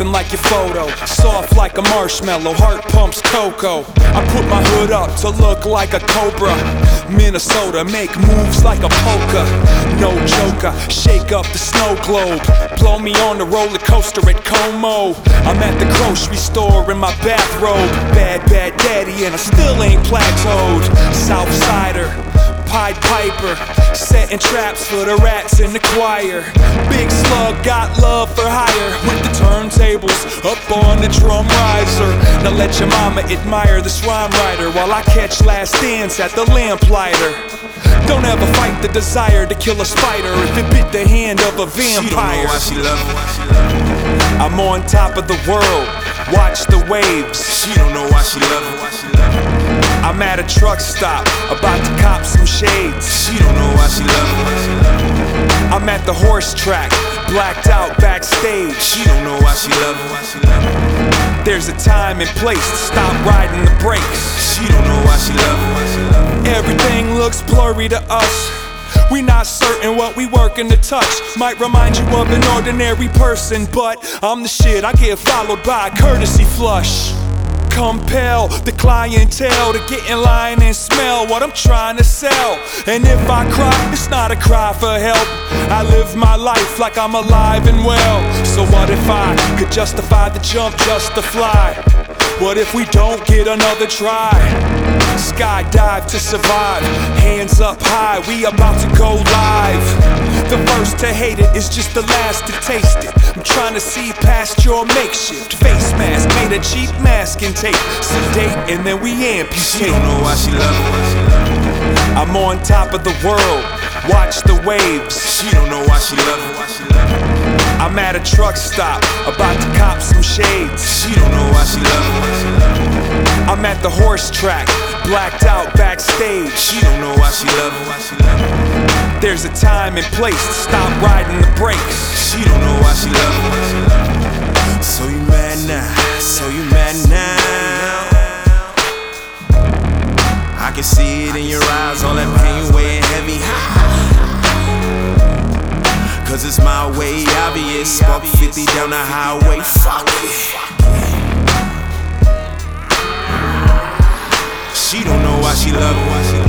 nothing like your photo. Soft like a marshmallow, heart pumps cocoa. I put my hood up to look like a cobra. Minnesota, make moves like a polka. No joker, shake up the snow globe. Blow me on the roller coaster at Como. I'm at the grocery store in my bathrobe. Bad daddy and I still ain't plateaued. Southsider, Pied Piper, setting traps for the rats in the choir. Big Slug got love for hire, with the turntables up on the drum riser. Now let your mama admire this rhyme writer while I catch last dance at the lamplighter. Don't ever fight the desire to kill a spider if it bit the hand of a vampire. She don't know why she love me. I'm on top of the world, watch the waves. She don't know why she love me. I'm at a truck stop, about to cop some shades. She don't know why she love me. I'm at the horse track, blacked out backstage. She don't know why she love me. There's a time and place to stop riding the brakes. She don't know why she love me. Everything looks blurry to us. We not certain what we working to touch. Might remind you of an ordinary person, but I'm the shit. I get followed by a courtesy flush. Compel the clientele to get in line and smell what I'm trying to sell. And if I cry, it's not a cry for help. I live my life like I'm alive and well. So what if I could justify the jump just to fly? What if we don't get another try? Skydive to survive, hands up high, we about to go live. The first to hate it is just the last to taste it. I'm trying to see past your makeshift face mask, made a cheap mask and tape. Sedate and then we amputate. She don't know why she love me. I'm on top of the world, watch the waves. She don't know why she love me. I'm at a truck stop, about to cop some shades. She don't know why she love me. I'm at the horse track, blacked out backstage. She don't know why she love me. There's a time and place to stop riding the brakes. She don't know why she love me. So you mad now, so you mad now. I can see it in your eyes, all that pain weighing heavy. Cause it's my way, obvious. Buck 50 down the highway, fuck it. She don't know why she love me.